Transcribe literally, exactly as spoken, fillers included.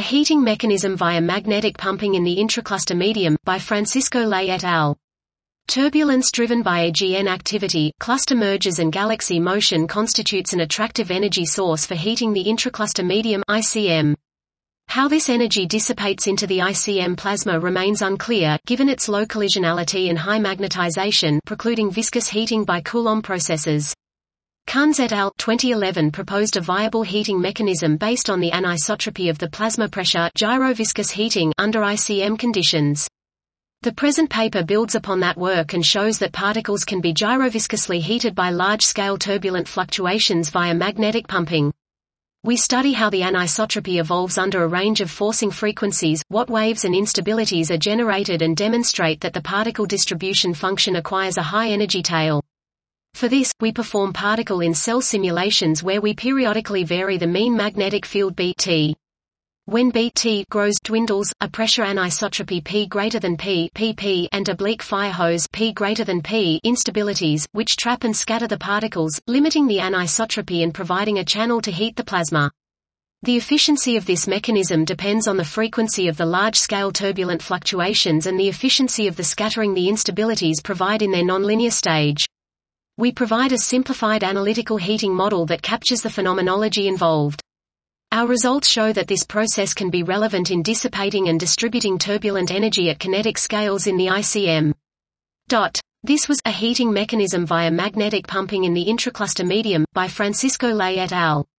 heating mechanism via magnetic pumping in the intracluster medium, by Francisco Ley et al. Turbulence driven by A G N activity, cluster mergers and galaxy motion constitutes an attractive energy source for heating the intracluster medium I C M. How this energy dissipates into the I C M plasma remains unclear, given its low collisionality and high magnetization, precluding viscous heating by Coulomb processes. Kunz et al. twenty eleven proposed a viable heating mechanism based on the anisotropy of the plasma pressure gyroviscous heating under I C M conditions. The present paper builds upon that work and shows that particles can be gyroviscously heated by large-scale turbulent fluctuations via magnetic pumping. We study how the anisotropy evolves under a range of forcing frequencies, what waves and instabilities are generated, and demonstrate that the particle distribution function acquires a high energy tail. For this, we perform particle-in-cell simulations where we periodically vary the mean magnetic field B T. When B T grows dwindles, a pressure anisotropy P greater than P pp and oblique fire hose P greater than P instabilities, which trap and scatter the particles, limiting the anisotropy and providing a channel to heat the plasma. The efficiency of this mechanism depends on the frequency of the large-scale turbulent fluctuations and the efficiency of the scattering the instabilities provide in their nonlinear stage. We provide a simplified analytical heating model that captures the phenomenology involved. Our results show that this process can be relevant in dissipating and distributing turbulent energy at kinetic scales in the I C M. This was A Heating Mechanism via Magnetic Pumping in the Intracluster Medium, by Francisco Ley et al.